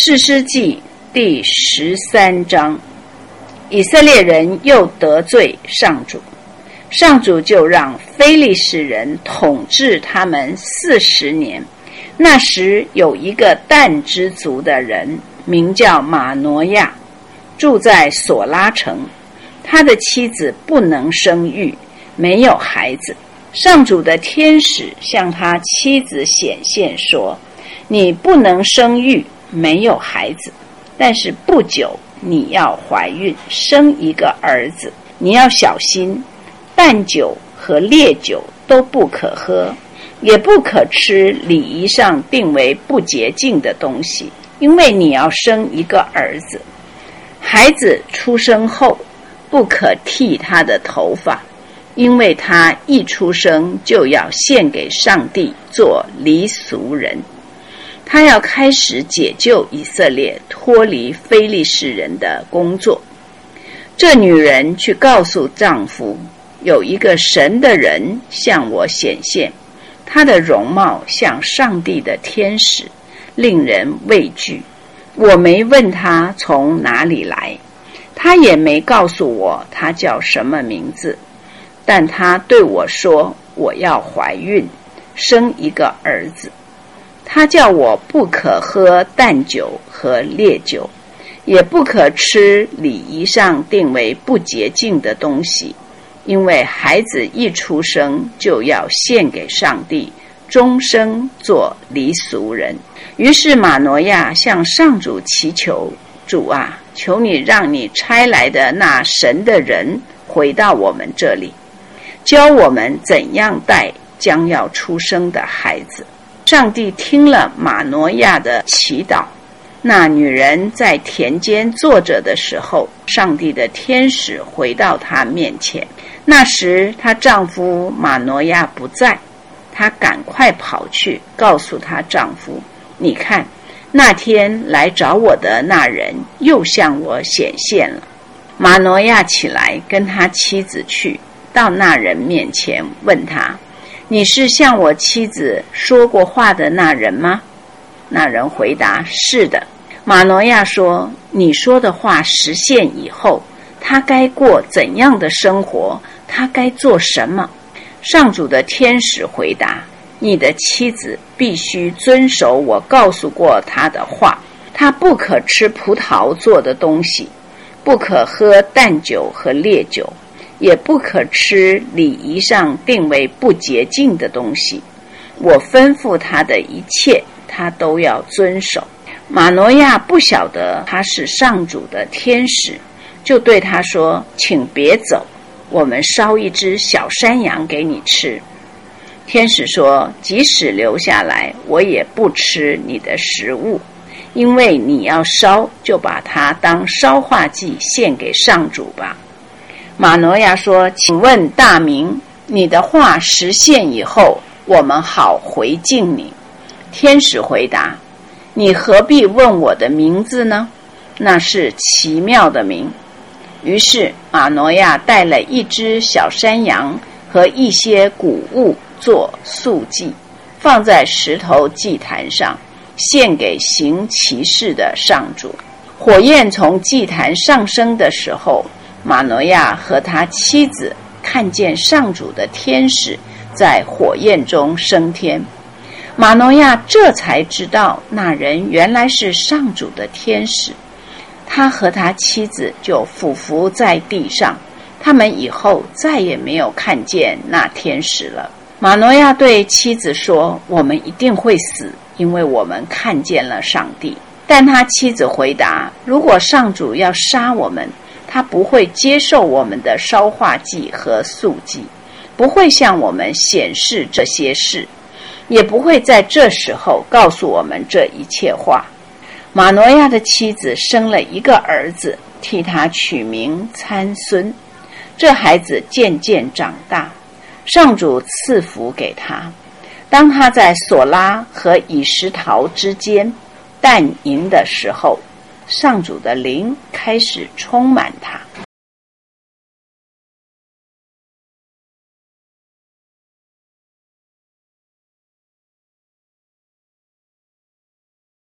士师记第13章，以色列人又得罪上主，上主就让非利士人统治他们40年。那时有一个但支族的人，名叫马挪亚，住在索拉城。他的妻子不能生育，没有孩子。上主的天使向他妻子显现说，你不能生育，没有孩子，但是不久你要怀孕，生一个儿子。你要小心，淡酒和烈酒都不可喝，也不可吃礼仪上定为不洁净的东西，因为你要生一个儿子。孩子出生后，不可剃他的头发，因为他一出生就要献给上帝做离俗人。他要开始解救以色列脱离非利士人的工作。这女人去告诉丈夫，有一个神的人向我显现，他的容貌像上帝的天使，令人畏惧。我没问他从哪里来，他也没告诉我他叫什么名字，但他对我说，我要怀孕，生一个儿子。他叫我不可喝淡酒和烈酒，也不可吃礼仪上定为不洁净的东西，因为孩子一出生就要献给上帝，终生做离俗人。于是马挪亚向上主祈求，主啊，求你让你差来的那神的人回到我们这里，教我们怎样带将要出生的孩子。上帝听了马挪亚的祈祷。那女人在田间坐着的时候，上帝的天使回到她面前。那时她丈夫马挪亚不在，她赶快跑去告诉她丈夫，你看，那天来找我的那人又向我显现了。马挪亚起来跟他妻子去，到那人面前问他，你是向我妻子说过话的那人吗？那人回答，是的。马挪亚说，你说的话实现以后，他该过怎样的生活？他该做什么？上主的天使回答，你的妻子必须遵守我告诉过她的话，她不可吃葡萄做的东西，不可喝淡酒和烈酒，也不可吃礼仪上定为不洁净的东西。我吩咐他的一切，他都要遵守。马挪亚不晓得他是上主的天使，就对他说，请别走，我们烧一只小山羊给你吃。天使说，即使留下来，我也不吃你的食物，因为你要烧，就把它当烧化祭献给上主吧。马挪亚说，请问大名，你的话实现以后，我们好回敬你。天使回答，你何必问我的名字呢？那是奇妙的名。于是马挪亚带了一只小山羊和一些谷物做素祭，放在石头祭坛上，献给行奇事的上主。火焰从祭坛上升的时候，马挪亚和他妻子看见上主的天使在火焰中升天。马挪亚这才知道那人原来是上主的天使。他和他妻子就俯伏在地上，他们以后再也没有看见那天使了。马挪亚对妻子说，我们一定会死，因为我们看见了上帝。但他妻子回答，如果上主要杀我们，他不会接受我们的烧化祭和素祭，不会向我们显示这些事，也不会在这时候告诉我们这一切话。马挪亚的妻子生了一个儿子，替他取名参孙。这孩子渐渐长大，上主赐福给他。当他在索拉和以实陶之间但营的时候，上主的灵开始充满他。